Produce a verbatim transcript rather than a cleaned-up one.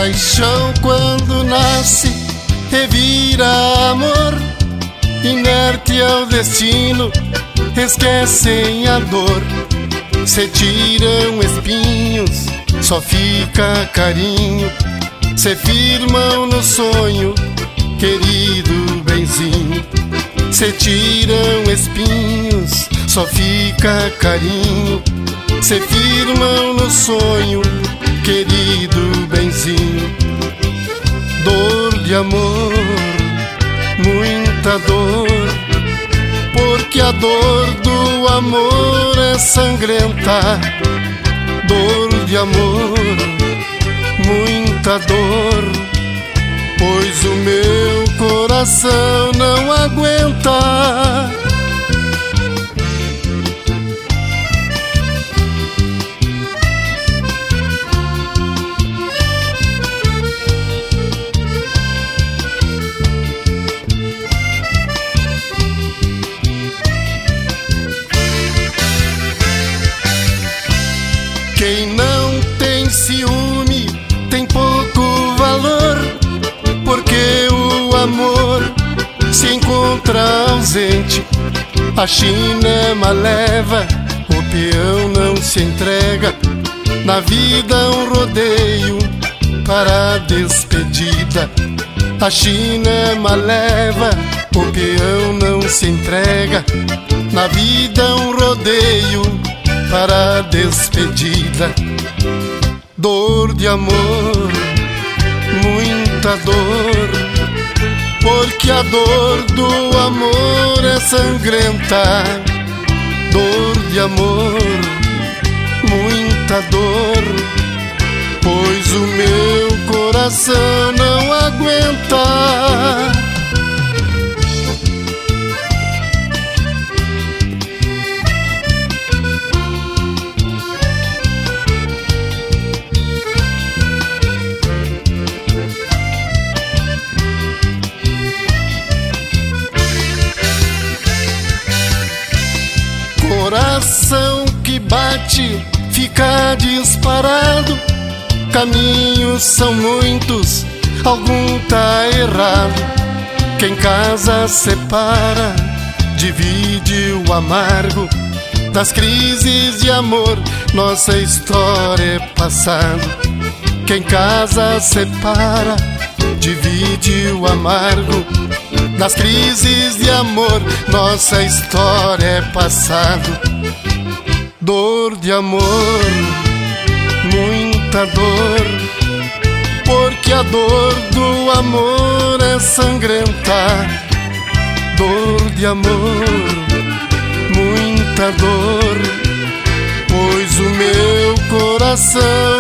Paixão quando nasce revira amor, inerte ao destino, esquecem a dor. Se tiram espinhos, só fica carinho. Se firmam no sonho, querido benzinho. Se tiram espinhos, só fica carinho. Se firmam no sonho, querido benzinho. Dor de amor, muita dor, porque a dor do amor é sangrenta. Dor de amor, muita dor, pois o meu coração não aguenta. Quem não tem ciúme tem pouco valor, porque o amor se encontra ausente. A china leva, o peão não se entrega. Na vida um rodeio para a despedida. A china leva, o peão não se entrega. Na vida um rodeio para a despedida. Dor de amor, muita dor, porque a dor do amor é sangrenta. Dor de amor, muita dor, pois o meu coração não aguenta. Coração que bate, fica disparado. Caminhos são muitos, algum tá errado. Quem casa separa, divide o amargo. Das crises de amor, nossa história é passado. Quem casa separa, divide o amargo. Das crises de amor, nossa história é passado. Dor de amor, muita dor, porque a dor do amor é sangrenta. Dor de amor, muita dor, pois o meu coração